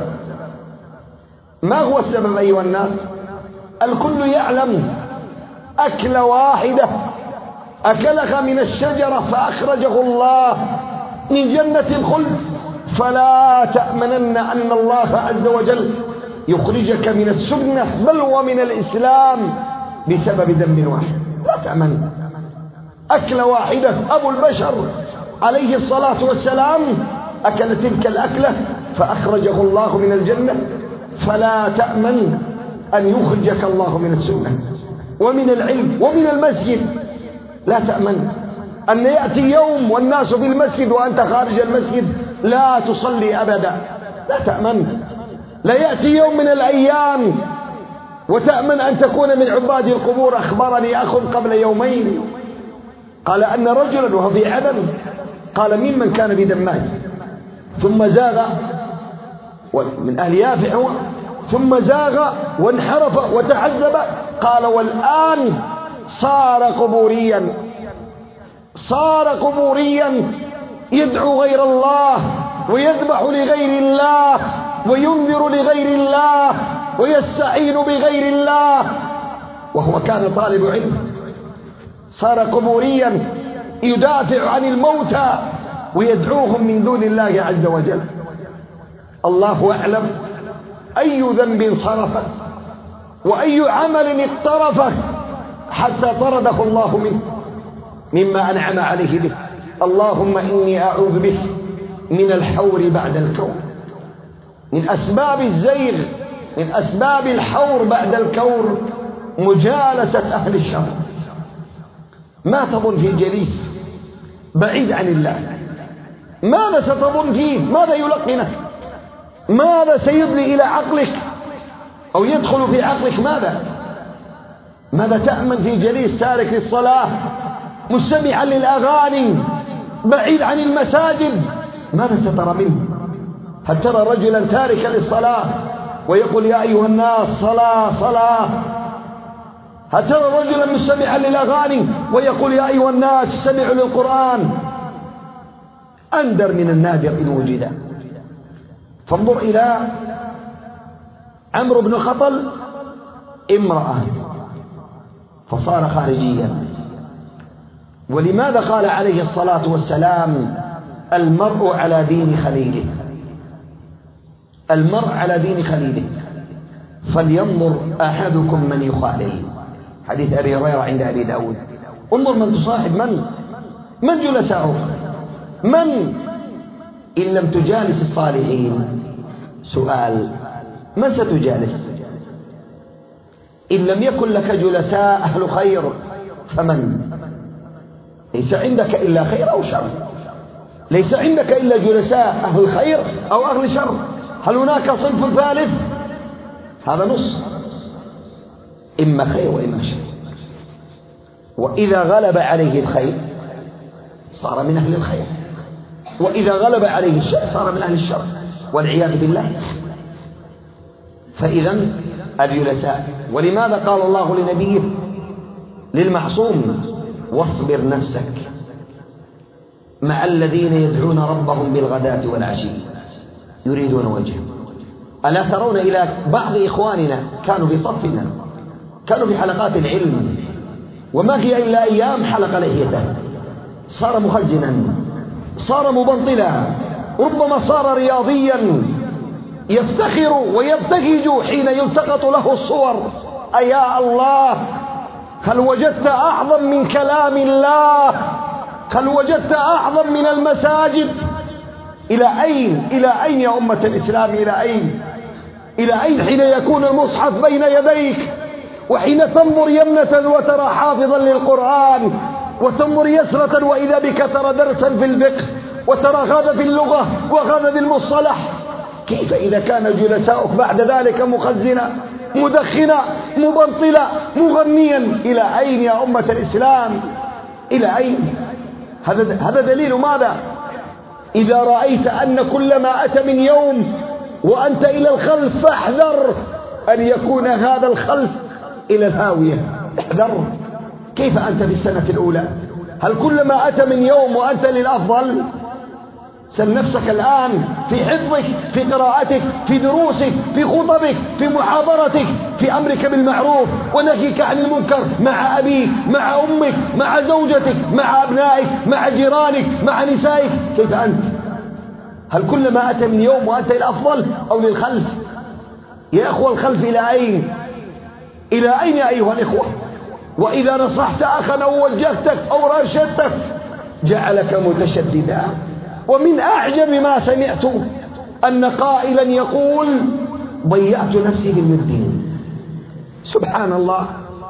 ما هو السبب أيها الناس؟ الكل يعلم، أكلة واحدة أكلها من الشجرة فأخرجه الله من جنة الخلد، فلا تأمنن أن الله عز وجل يخرجك من السنة بل ومن الإسلام بسبب ذنب واحد. لا تأمن. أكلة واحدة، أبو البشر عليه الصلاة والسلام أكل تلك الأكلة فأخرجه الله من الجنة، فلا تأمن أن يخرجك الله من السنة ومن العلم ومن المسجد. لا تأمن أن يأتي يوم والناس في المسجد وأنت خارج المسجد لا تصلي أبدا. لا تأمن. لا يأتي يوم من الأيام وتأمن أن تكون من عباد القبور. أخبرني أخ قبل يومين قال أن رجلا وهو في عدن، قال ممن كان بدماج ثم زاغ من أهل يافع ثم زاغ وانحرف وتعذب، قال والآن صار قبوريا، صار قبوريا يدعو غير الله ويذبح لغير الله وينذر لغير الله ويستعين بغير الله، وهو كان طالب علم. صار قبوريا يدافع عن الموتى ويدعوهم من دون الله عز وجل. الله أعلم أي ذنب صرفت وأي عمل اقترفه حتى طرده الله منه مما أنعم عليه به. اللهم إني أعوذ بك من الحور بعد الكون. من أسباب الزيغ، من أسباب الحور بعد الكور مجالسة أهل الشر. ما تظن في جليس بعيد عن الله؟ ماذا ستظن فيه؟ ماذا يلقنك؟ ماذا سيدلي إلى عقلك أو يدخل في عقلك؟ ماذا ماذا تأمن في جليس تارك للصلاة مستمعا للأغاني بعيد عن المساجد؟ ماذا سترى منه؟ هل ترى رجلا تاركا للصلاة ويقول يا أيها الناس صلاة صلاة؟ هل ترى رجلا مستمعا للأغاني ويقول يا أيها الناس استمعوا للقرآن؟ أندر من النادر إن وجد. فانظر إلى عمرو بن خطل، امرأة فصار خارجيا. ولماذا قال عليه الصلاة والسلام المرء على دين خليله؟ المرء على دين خليله، فلينظر أحدكم من يخالل. حديث أبي هريرة عند أبي داود. انظر من تصاحب، من من جلساؤك، من إن لم تجالس الصالحين. سؤال: من ستجالس؟ إن لم يكن لك جلساء أهل خير فمن؟ ليس عندك إلا خير أو شر، ليس عندك إلا جلساء أهل خير أو أهل شر. هل هناك صنف ثالث؟ هذا نص، إما خير وإما شر. وإذا غلب عليه الخير صار من أهل الخير، وإذا غلب عليه الشر صار من أهل الشر والعياذ بالله. فإذا الجلساء. ولماذا قال الله لنبيه للمعصوم: واصبر نفسك مع الذين يدعون ربهم بالغداة والعشي يريدون وجهه. ألا ترون إلى بعض إخواننا كانوا في صفنا، كانوا في حلقات العلم، وما هي إلا أيام حلق لحيته، صار مخزنا، صار مبطلا، ربما صار رياضيا يفتخر ويبتهج حين يلتقط له الصور. أيا الله، هل وجدت أعظم من كلام الله؟ هل وجدت أعظم من المساجد؟ إلى أين؟ إلى أين يا أمة الإسلام؟ إلى أين؟ إلى أين حين يكون المصحف بين يديك، وحين تنظر يمنة وترى حافظا للقرآن، وتنظر يسرة وإذا بك ترى درسا في الفقه، وترى هذا في اللغة وهذا في المصطلح. كيف إذا كان جلساؤك بعد ذلك مخزنا، مدخنا، مبطلا، مغنيا؟ إلى أين يا أمة الإسلام؟ إلى أين؟ هذا هذا دليل ماذا؟ إذا رأيت أن كل ما أتى من يوم وأنت إلى الخلف فاحذر أن يكون هذا الخلف إلى الهاوية. احذر. كيف أنت في السنة الأولى؟ هل كل ما أتى من يوم وأنت للأفضل؟ سل نفسك الآن في حفظك، في قراءتك، في دروسك، في خطبك، في محاضرتك، في أمرك بالمعروف ونهيك عن المنكر، مع أبيك، مع أمك، مع زوجتك، مع أبنائك، مع جيرانك، مع نسائك. كيف أنت؟ هل كل ما أتى من يوم وأنت الأفضل أو للخلف؟ يا أخوة، الخلف إلى أين؟ إلى أين يا أيها الإخوة؟ وإذا نصحت أخا أو وجهتك أو رشدتك جعلك متشددا. ومن أعجب ما سمعت أن قائلا يقول: ضيعت نفسي بالدين. سبحان الله،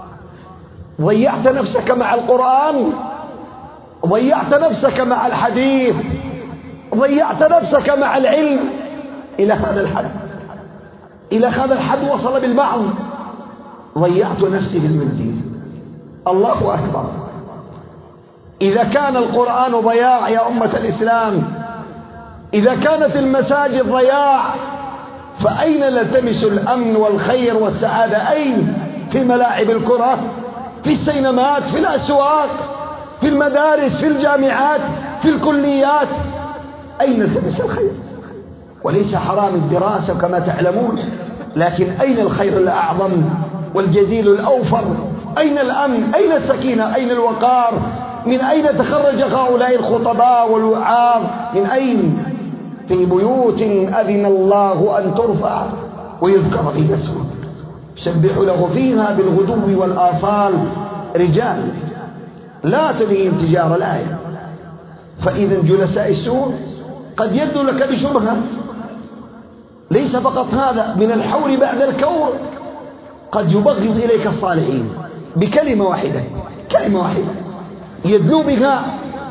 ضيعت نفسك مع القرآن، ضيعت نفسك مع الحديث، ضيعت نفسك مع العلم. إلى هذا الحد، إلى هذا الحد وصل بالبعض. ضيعت نفسي بالدين. الله أكبر. إذا كان القرآن ضياع يا أمة الإسلام، إذا كانت المساجد ضياع، فأين نلتمس الأمن والخير والسعادة؟ أين؟ في ملاعب الكرة، في السينمات، في الأسواق، في المدارس، في الجامعات، في الكليات. أين نلتمس الخير؟ وليس حرام الدراسة كما تعلمون، لكن أين الخير الأعظم والجزيل الأوفر؟ أين الأمن؟ أين السكينة؟ أين الوقار؟ من أين تخرج هؤلاء الخطباء والوعاظ؟ من أين؟ في بيوت أذن الله أن ترفع ويذكر فيها اسمه يسبح له فيها بالغدو والآصال رجال لا تلهيهم تجارة. الآية. فإذا جلساء السوء قد يبدو لك بشبهة. ليس فقط هذا، من الحول بعد الكور قد يبغض إليك الصالحين بكلمة واحدة، كلمة واحدة يدلو بها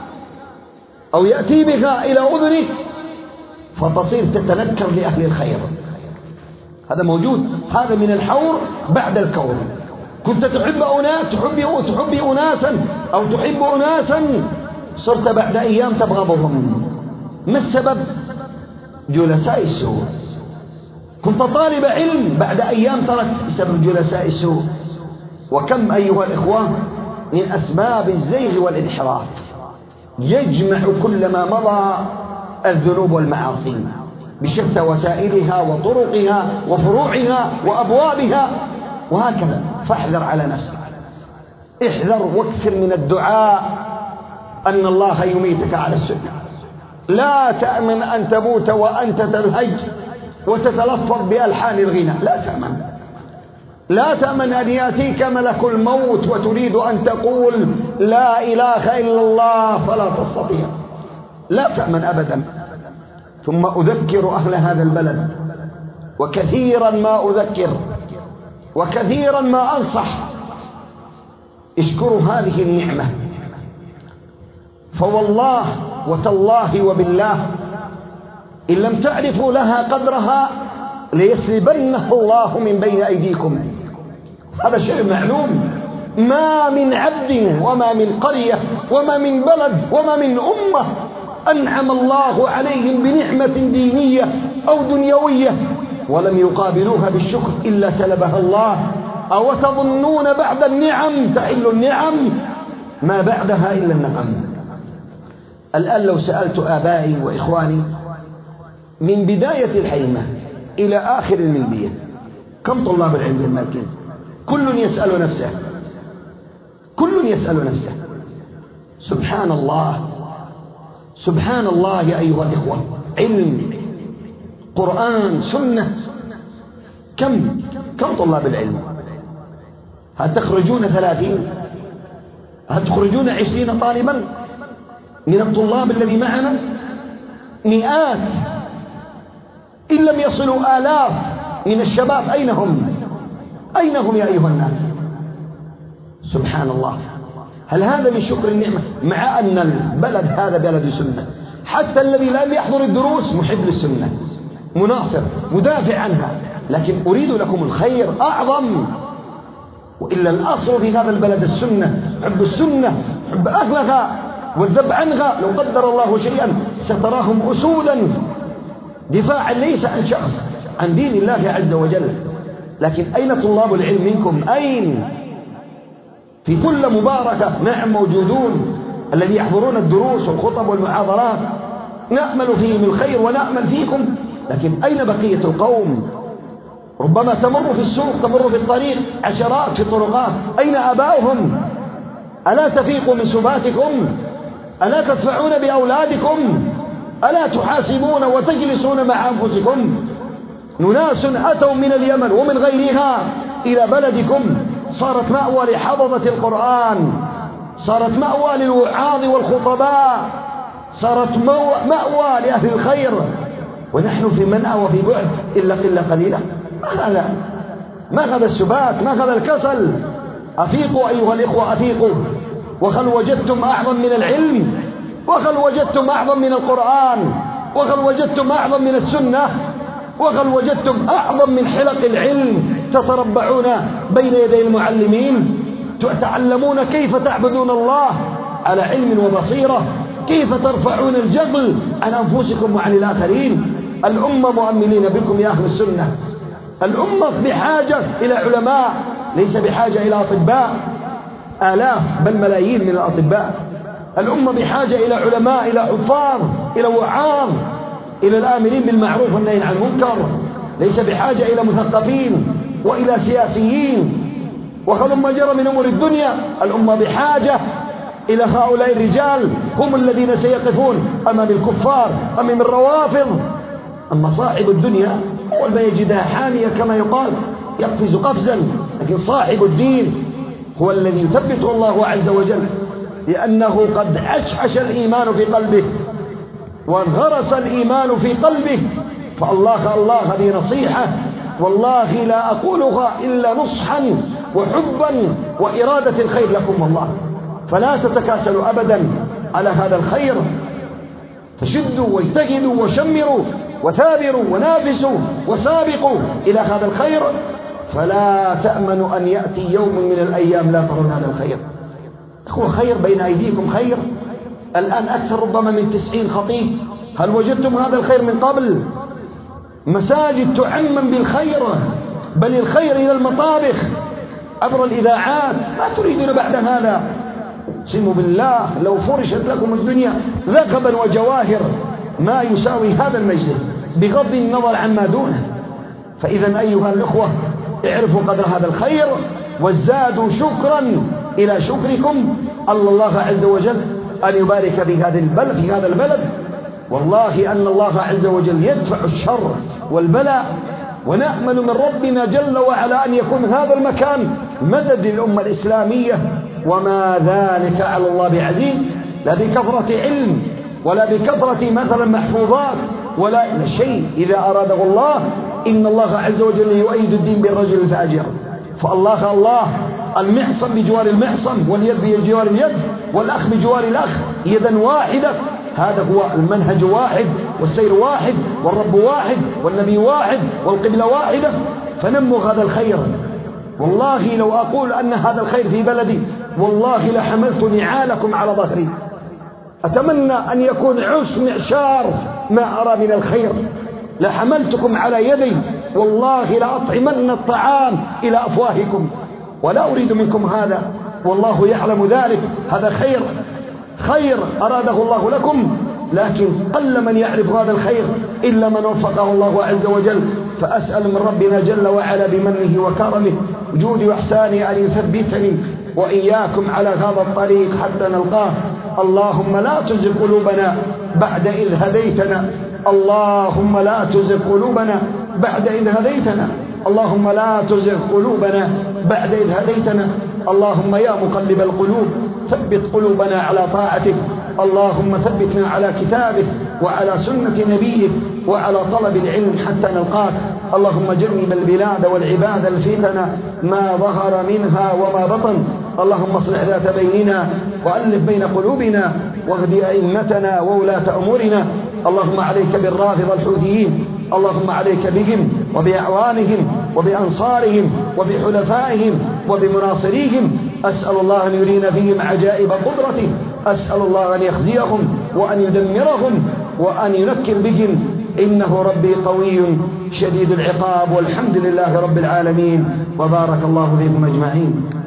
أو يأتي بها إلى أذنك فتصير تتنكر لأهل الخير. هذا موجود. هذا من الحور بعد الكور. كنت تحب أناس، تحب تحب أناسا أو تحب أناسا، صرت بعد أيام تبغضهم. ما السبب؟ جلساء السوء. كنت طالب علم، بعد أيام تركت بسبب جلساء السوء. وكم أيها الإخوة من أسباب الزيغ والانحراف يجمع كل ما مضى الذنوب والمعاصي بشتى وسائلها وطرقها وفروعها وأبوابها وهكذا. فاحذر على نفسك، احذر واكثر من الدعاء أن الله يميتك على السنة. لا تأمن أن تموت وأنت تنهج وتتلفظ بألحان الغنى، لا تأمن. لا تأمن أن يأتيك ملك الموت وتريد أن تقول لا إله إلا الله فلا تستطيع، لا تأمن أبدا. ثم أذكر أهل هذا البلد، وكثيرا ما أذكر وكثيرا ما أنصح، اشكروا هذه النعمة، فوالله وتالله وبالله إن لم تعرفوا لها قدرها ليسلبنه الله من بين أيديكم. هذا شيء معلوم. ما من عبد وما من قرية وما من بلد وما من أمة أنعم الله عليهم بنعمة دينية أو دنيوية ولم يقابلوها بالشكر إلا سلبها الله. أو تظنون بعد النعم تحل النعم، ما بعدها إلا النعم. الآن لو سألت آبائي وإخواني من بداية الحيمة إلى آخر الملبية كم طلاب العلم في المركز؟ كل يسأل نفسه، كل يسأل نفسه. سبحان الله، سبحان الله يا أيها الإخوة. علم، قرآن، سنة، كم كم طلاب العلم؟ هل تخرجون ثلاثين؟ هل تخرجون عشرين طالبا من الطلاب الذي معنا؟ مئات إن لم يصلوا آلاف من الشباب. أين هم؟ أين هم يا أيها الناس؟ سبحان الله. هل هذا من شكر النعمة؟ مع أن البلد هذا بلد سنة، حتى الذي لم يحضر الدروس محب للسنة، مناصر، مدافع عنها، لكن أريد لكم الخير أعظم. وإلا الأصل في هذا البلد السنة، حب السنة، حب أهلها والذب عنها. لو قدر الله شيئا ستراهم أسودا دفاعا ليس عن شخص، عن دين الله عز وجل. لكن أين طلاب العلم منكم؟ أين؟ في كل مباركة نعم موجودون، الذي يحضرون الدروس والخطب والمحاضرات نأمل فيهم الخير ونأمل فيكم، لكن أين بقية القوم؟ ربما تمر في السوق، تمر في الطريق، عشرات في الطرقات، أين آباؤهم؟ ألا تفيقوا من سباتكم؟ ألا تدفعون بأولادكم؟ ألا تحاسبون وتجلسون مع أنفسكم؟ ناس أتوا من اليمن ومن غيرها إلى بلدكم، صارت مأوى لحفظة القرآن، صارت مأوى للوعاظ والخطباء، صارت مأوى لأهل الخير، ونحن في منأى وفي بعد إلا قلة قليلة. ما هذا؟ ما هذا السبات؟ ما هذا الكسل؟ أفيقوا أيها الإخوة، أفيقوا. وهل وجدتم أعظم من العلم؟ وهل وجدتم أعظم من القرآن؟ وهل وجدتم أعظم من السنة؟ وهل وجدتم أعظم من حلق العلم تتربعون بين يدي المعلمين، تعلمون كيف تعبدون الله على علم وبصيرة، كيف ترفعون الجبل عن أنفسكم وعن الآخرين؟ الأمة مؤمنين بكم يا أهل السنة. الأمة بحاجة إلى علماء، ليس بحاجة إلى أطباء، آلاف بل ملايين من الأطباء. الأمة بحاجة إلى علماء، إلى حفاظ، إلى وعاظ، إلى الآمرين بالمعروف والنهي عن المنكر، ليس بحاجة إلى مثقفين وإلى سياسيين وهلما جرى من أمور الدنيا. الأمة بحاجة إلى هؤلاء الرجال، هم الذين سيقفون أمام الكفار، أمام الروافض. أما صاحب الدنيا هو ما يجدها حامية كما يقال، يقفز قفزا، لكن صاحب الدين هو الذي يثبته الله عز وجل، لأنه قد عشعش الإيمان في قلبه وانغرس الإيمان في قلبه. فالله الله هذه نصيحة، والله لا أقولها إلا نصحا وحبا وإرادة الخير لكم والله. فلا تتكاسلوا أبدا على هذا الخير، فشدوا واجتهدوا وشمروا وثابروا ونافسوا وسابقوا إلى هذا الخير، فلا تأمنوا أن يأتي يوم من الأيام لا ترون هذا الخير. هو خير بين أيديكم، خير الآن أكثر ربما من تسعين خطيب. هل وجدتم هذا الخير من قبل؟ مساجد تعمم بالخير، بل الخير إلى المطابخ عبر الإذاعات. ما تريدون بعد هذا؟ اقسم بالله لو فرشت لكم الدنيا ذهبا وجواهر ما يساوي هذا المجلس بغض النظر عما دونه. فإذا أيها الأخوة اعرفوا قدر هذا الخير وازدادوا شكرا إلى شكركم. الله عز وجل أن يبارك في هذا البلد في هذا البلد. والله أن الله عز وجل يدفع الشر والبلاء، ونأمل من ربنا جل وعلا أن يكون هذا المكان مدد للأمة الإسلامية، وما ذلك على الله بعزيز، لا بكثرة علم ولا بكثرة مثلا محفوظات ولا شيء. إذا أراده الله إن الله عز وجل يؤيد الدين بالرجل الفاجر. فالله الله المعصم بجوار المعصم، واليد بجوار اليد، والأخ بجوار الأخ، يدا واحدة. هذا هو المنهج واحد، والسير واحد، والرب واحد، والنبي واحد، والقبلة واحدة. فنموا هذا الخير. والله لو أقول أن هذا الخير في بلدي والله لحملت نعالكم على ظهري. أتمنى أن يكون عش معشار ما أرى من الخير، لحملتكم على يدي، والله لأطعمن الطعام إلى أفواهكم، ولا أريد منكم هذا، والله يعلم ذلك. هذا خير خير أراده الله لكم، لكن قل من يعرف هذا الخير إلا من وفقه الله عز وجل. فأسأل من ربنا جل وعلا بمنه وكرمه وجودي وإحسانه أن يثبتني وإياكم على هذا الطريق حتى نلقاه. اللهم لا تزغ قلوبنا بعد إذ هديتنا، اللهم لا تزغ قلوبنا بعد إذ هديتنا، اللهم لا تزغ قلوبنا بعد إذ هديتنا. اللهم يا مقلب القلوب ثبت قلوبنا على طاعتك، اللهم ثبتنا على كتابك وعلى سنة نبيك وعلى طلب العلم حتى نلقاك. اللهم جنب البلاد والعباد الفتن ما ظهر منها وما بطن. اللهم اصلح ذات بيننا وألف بين قلوبنا واهد أئمتنا وولاة أمورنا. اللهم عليك بالرافضة الحوثيين، اللهم عليك بهم وبأعوانهم وبأنصارهم وبحلفائهم وبمناصريهم. أسأل الله أن يرينا فيهم عجائب قدرته، أسأل الله أن يخزيهم وأن يدمرهم وأن ينكر بهم، إنه ربي قوي شديد العقاب. والحمد لله رب العالمين، وبارك الله فيكم أجمعين.